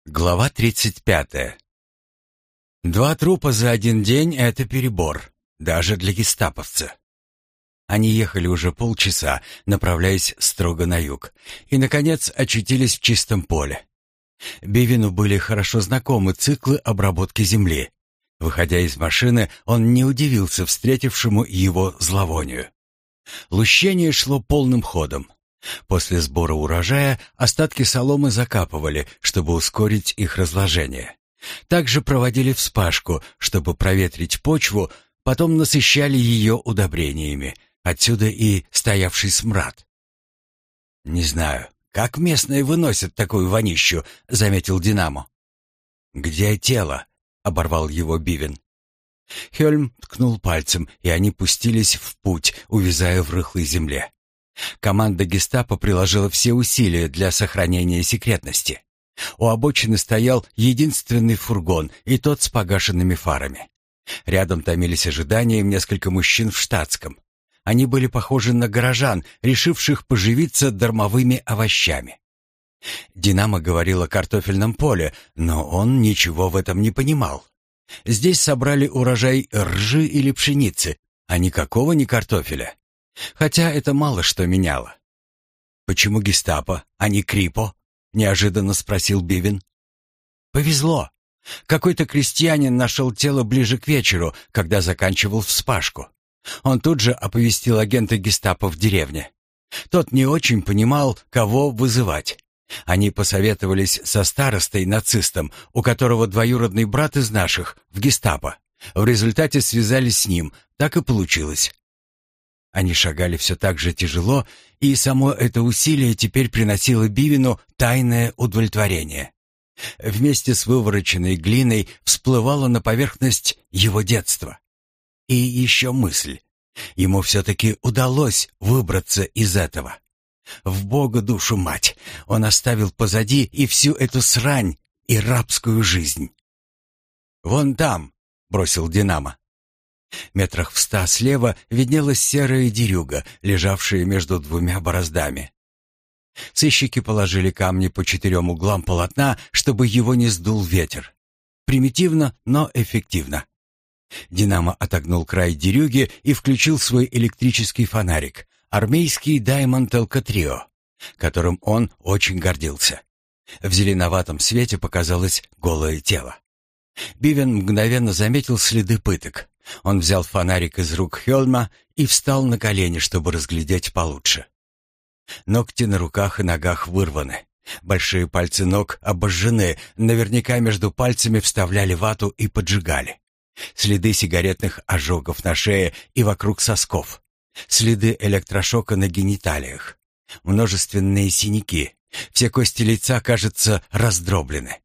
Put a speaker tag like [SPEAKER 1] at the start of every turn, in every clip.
[SPEAKER 1] Глава 35. Два трупа за один день — это перебор, даже для гестаповца. Они ехали уже полчаса, направляясь строго на юг, и, наконец, очутились в чистом поле. Бивину были хорошо знакомы циклы обработки земли. Выходя из машины, он не удивился встретившему его зловонию. Лущение шло полным ходом. После сбора урожая остатки соломы закапывали, чтобы ускорить их разложение. Также проводили вспашку, чтобы проветрить почву, потом насыщали ее удобрениями, отсюда и стоявший смрад. «Не знаю, как местные выносят такую вонищу», — заметил Динамо. «Где тело?» — оборвал его Бивен. Хельм ткнул пальцем, и они пустились в путь, увязая в рыхлой земле. Команда гестапо приложила все усилия для сохранения секретности. У обочины стоял единственный фургон, и тот с погашенными фарами. Рядом томились ожиданием несколько мужчин в штатском. Они были похожи на горожан, решивших поживиться дармовыми овощами. Динамо говорил о картофельном поле, но он ничего в этом не понимал. Здесь собрали урожай ржи или пшеницы, а никакого не картофеля. Хотя это мало что меняло. «Почему гестапо, а не крипо?» — неожиданно спросил Бивен. «Повезло. Какой-то крестьянин нашел тело ближе к вечеру, когда заканчивал вспашку. Он тут же оповестил агента гестапо в деревне. Тот не очень понимал, кого вызывать. Они посоветовались со старостой-нацистом, у которого двоюродный брат из наших, в гестапо. В результате связались с ним, так и получилось». Они шагали все так же тяжело, и само это усилие теперь приносило Бивину тайное удовлетворение. Вместе с вывороченной глиной всплывала на поверхность его детство. И еще мысль. Ему все-таки удалось выбраться из этого. В Бога душу мать, он оставил позади и всю эту срань, и рабскую жизнь. «Вон там», — бросил Динамо. Метрах в 100 слева виднелась серая дерюга, лежавшая между двумя бороздами. Сыщики положили камни по 4 углам полотна, чтобы его не сдул ветер. Примитивно, но эффективно. Динамо отогнул край дерюги и включил свой электрический фонарик, армейский Diamond Telco Trio, которым он очень гордился. В зеленоватом свете показалось голое тело. Бивен мгновенно заметил следы пыток. Он взял фонарик из рук Хельма и встал на колени, чтобы разглядеть получше. Ногти на руках и ногах вырваны. Большие пальцы ног обожжены, наверняка между пальцами вставляли вату и поджигали. Следы сигаретных ожогов на шее и вокруг сосков. Следы электрошока на гениталиях. Множественные синяки. Все кости лица, кажется, раздроблены.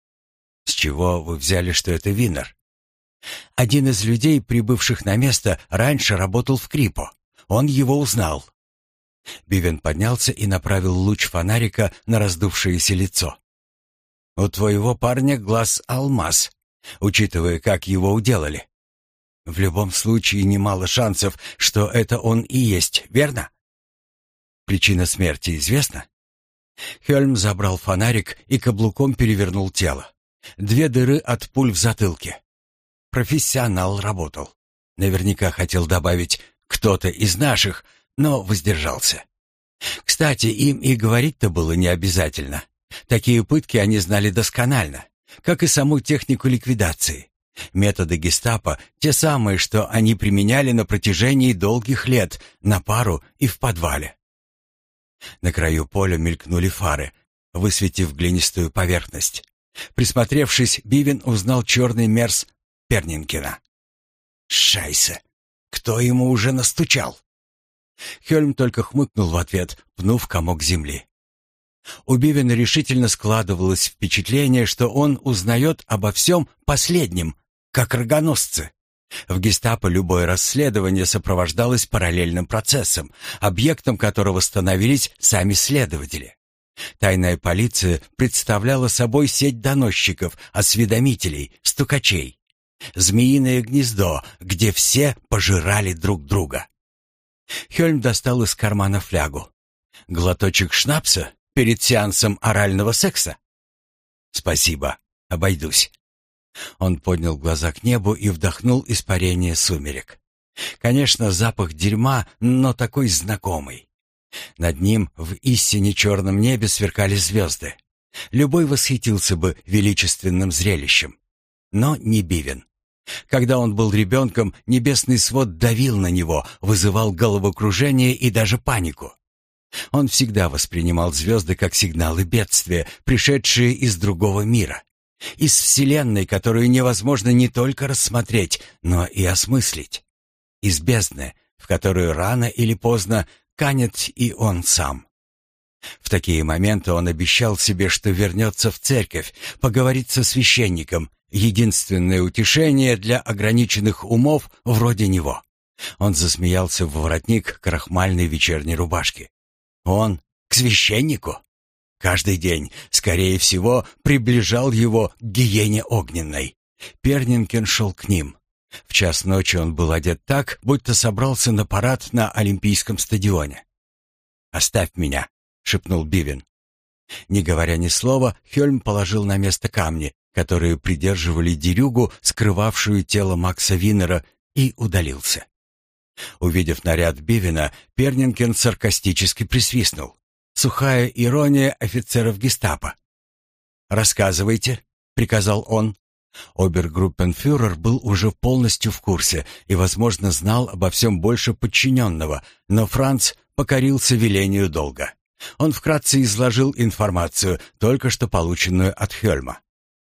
[SPEAKER 1] «С чего вы взяли, что это Винер?» Один из людей, прибывших на место, раньше работал в Крипо. Он его узнал. Бивен поднялся и направил луч фонарика на раздувшееся лицо. «У твоего парня глаз алмаз, учитывая, как его уделали. В любом случае немало шансов, что это он и есть, верно? Причина смерти известна?» Хельм забрал фонарик и каблуком перевернул тело. 2 дыры от пуль в затылке. Профессионал работал. Наверняка хотел добавить «кто-то из наших», но воздержался. Кстати, им и говорить-то было не обязательно. Такие пытки они знали досконально, как и саму технику ликвидации. Методы гестапо те самые, что они применяли на протяжении долгих лет, на пару и в подвале. На краю поля мелькнули фары, высветив глинистую поверхность. Присмотревшись, Бивен узнал черный мерс Пернинкена. «Шайсе! Кто ему уже настучал?» Хельм только хмыкнул в ответ, пнув комок земли. У Бивена решительно складывалось впечатление, что он узнает обо всем последнем, как рогоносцы. В гестапо любое расследование сопровождалось параллельным процессом, объектом которого становились сами следователи. Тайная полиция представляла собой сеть доносчиков, осведомителей, стукачей. Змеиное гнездо, где все пожирали друг друга. Хельм достал из кармана флягу. Глоточек шнапса перед сеансом орального секса? «Спасибо, обойдусь». Он поднял глаза к небу и вдохнул испарение сумерек. Конечно, запах дерьма, но такой знакомый. Над ним в истине черном небе сверкали звезды. Любой восхитился бы величественным зрелищем. Но не Бивен. Когда он был ребенком, небесный свод давил на него, вызывал головокружение и даже панику. Он всегда воспринимал звезды как сигналы бедствия, пришедшие из другого мира. Из вселенной, которую невозможно не только рассмотреть, но и осмыслить. Из бездны, в которую рано или поздно канет и он сам. В такие моменты он обещал себе, что вернется в церковь, поговорит со священником, единственное утешение для ограниченных умов вроде него. Он засмеялся в воротник крахмальной вечерней рубашки. Он к священнику? Каждый день, скорее всего, приближал его к гиене огненной. Пернинкен шел к ним. В час ночи он был одет так, будто собрался на парад на Олимпийском стадионе. «Оставь меня», — шепнул Бивен. Не говоря ни слова, Хёльм положил на место камни, которые придерживали дерюгу, скрывавшую тело Макса Виннера, и удалился. Увидев наряд Бивена, Пернинкен саркастически присвистнул. Сухая ирония офицеров гестапо. «Рассказывайте», — приказал он. Обергруппенфюрер был уже полностью в курсе и, возможно, знал обо всем больше подчиненного, но Франц покорился велению долга. Он вкратце изложил информацию, только что полученную от Хёльма.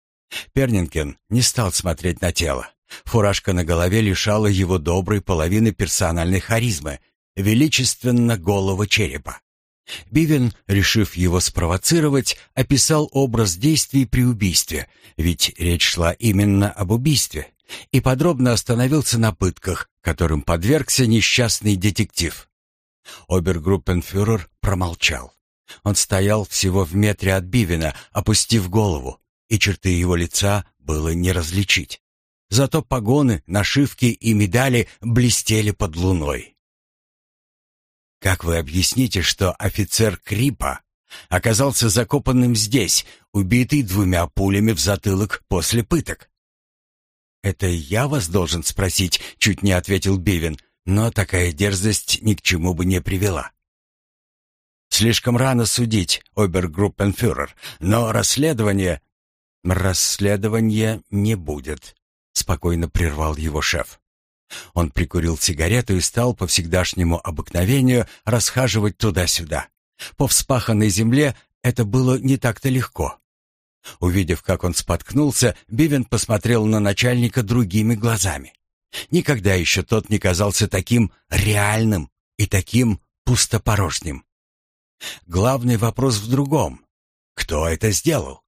[SPEAKER 1] Пернинкен не стал смотреть на тело. Фуражка на голове лишала его доброй половины персональной харизмы, величественно голого черепа. Бивен, решив его спровоцировать, описал образ действий при убийстве, ведь речь шла именно об убийстве, и подробно остановился на пытках, которым подвергся несчастный детектив. Обергруппенфюрер промолчал. Он стоял всего в метре от Бивена, опустив голову, и черты его лица было не различить. Зато погоны, нашивки и медали блестели под луной. «Как вы объясните, что офицер Крипа оказался закопанным здесь, убитый 2 пулями в затылок после пыток?» «Это я вас должен спросить», — чуть не ответил Бивен, но такая дерзость ни к чему бы не привела. «Слишком рано судить, обергруппенфюрер, но расследование...» «Расследования не будет», — спокойно прервал его шеф. Он прикурил сигарету и стал по всегдашнему обыкновению расхаживать туда-сюда. По вспаханной земле это было не так-то легко. Увидев, как он споткнулся, Бивен посмотрел на начальника другими глазами. Никогда еще тот не казался таким реальным и таким пустопорожним. Главный вопрос в другом. Кто это сделал?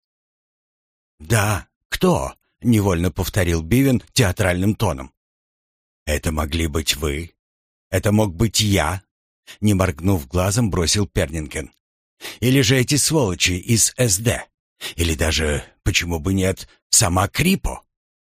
[SPEAKER 1] «Да, кто?» — невольно повторил Бивен театральным тоном. «Это могли быть вы. Это мог быть я», — не моргнув глазом, бросил Пернинкен. «Или же эти сволочи из СД. Или даже, почему бы нет, сама Крипо.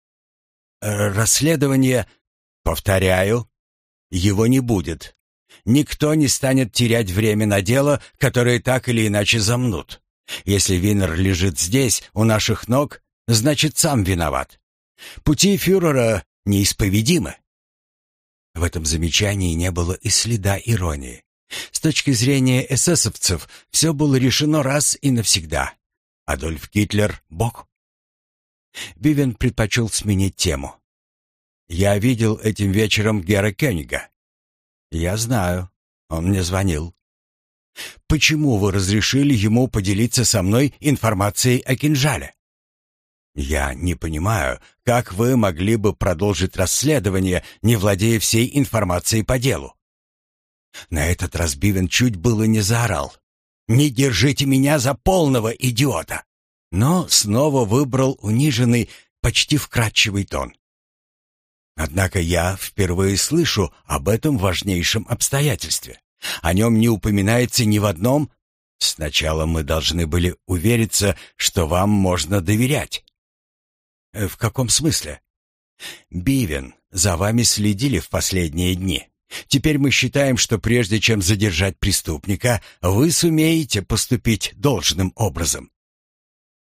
[SPEAKER 1] Расследование, повторяю, его не будет. Никто не станет терять время на дело, которое так или иначе замнут. Если Виннер лежит здесь, у наших ног, значит, сам виноват. Пути фюрера неисповедимы». В этом замечании не было и следа иронии. С точки зрения эсэсовцев все было решено раз и навсегда. Адольф Гитлер — Бог. Бивен предпочел сменить тему. «Я видел этим вечером Гера Кёнига». «Я знаю. Он мне звонил». «Почему вы разрешили ему поделиться со мной информацией о кинжале?» «Я не понимаю, как вы могли бы продолжить расследование, не владея всей информацией по делу?» На этот раз Бивен чуть было не заорал. «Не держите меня за полного идиота!» Но снова выбрал униженный, почти вкрадчивый тон. «Однако я впервые слышу об этом важнейшем обстоятельстве. О нем не упоминается ни в одном. Сначала мы должны были увериться, что вам можно доверять». «В каком смысле?» «Бивен, за вами следили в последние дни. Теперь мы считаем, что прежде чем задержать преступника, вы сумеете поступить должным образом».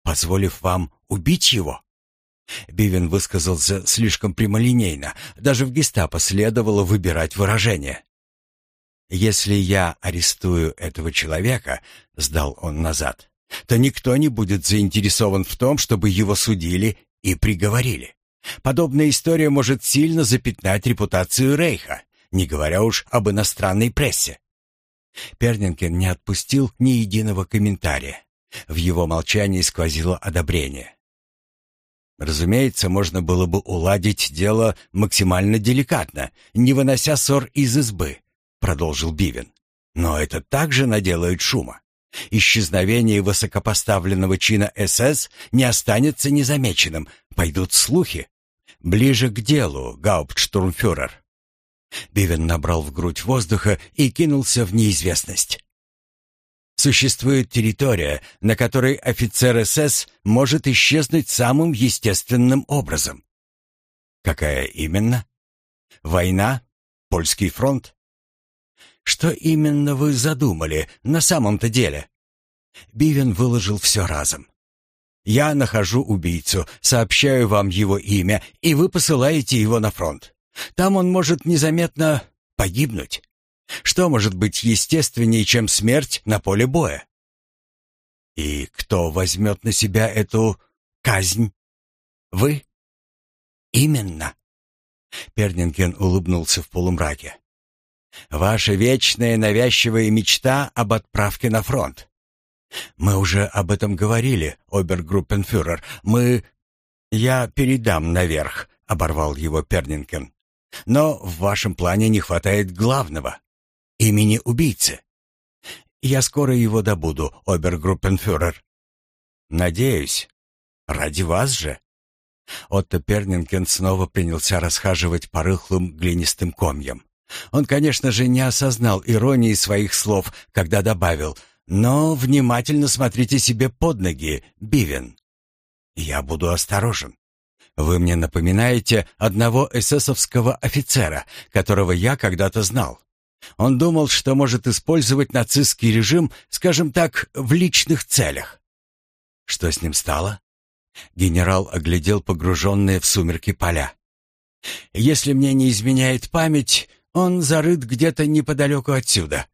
[SPEAKER 1] позволив вам убить его?» Бивен высказался слишком прямолинейно. Даже в гестапо следовало выбирать выражение. «Если я арестую этого человека», — сдал он назад, «то никто не будет заинтересован в том, чтобы его судили и приговорили. Подобная история может сильно запятнать репутацию Рейха, не говоря уж об иностранной прессе». Пернинкен не отпустил ни единого комментария. В его молчании сквозило одобрение. «Разумеется, можно было бы уладить дело максимально деликатно, не вынося ссор из избы», — продолжил Бивен. «Но это также наделает шума. Исчезновение высокопоставленного чина СС не останется незамеченным. Пойдут слухи. Ближе к делу, гауптштурмфюрер». Бивен набрал в грудь воздуха и кинулся в неизвестность. «Существует территория, на которой офицер СС может исчезнуть самым естественным образом». «Какая именно? Война? Польский фронт?» «Что именно вы задумали на самом-то деле?» Бивен выложил все разом. «Я нахожу убийцу, сообщаю вам его имя, и вы посылаете его на фронт. Там он может незаметно погибнуть. Что может быть естественнее, чем смерть на поле боя? И кто возьмет на себя эту казнь? Вы? Именно. Пернинкен улыбнулся в полумраке. Ваша вечная навязчивая мечта об отправке на фронт. Мы уже об этом говорили, обергруппенфюрер. Я передам наверх, оборвал его Пернинкен. Но в вашем плане не хватает главного — имени убийцы. Я скоро его добуду, обергруппенфюрер. Надеюсь. Ради вас же. Отто Пернинкен снова принялся расхаживать по рыхлым глинистым комьям. Он, конечно же, не осознал иронии своих слов, когда добавил: «Но внимательно смотрите себе под ноги, Бивен. Я буду осторожен. Вы мне напоминаете одного эсэсовского офицера, которого я когда-то знал. Он думал, что может использовать нацистский режим, скажем так, в личных целях». Что с ним стало? Генерал оглядел погруженные в сумерки поля. «Если мне не изменяет память, он зарыт где-то неподалеку отсюда».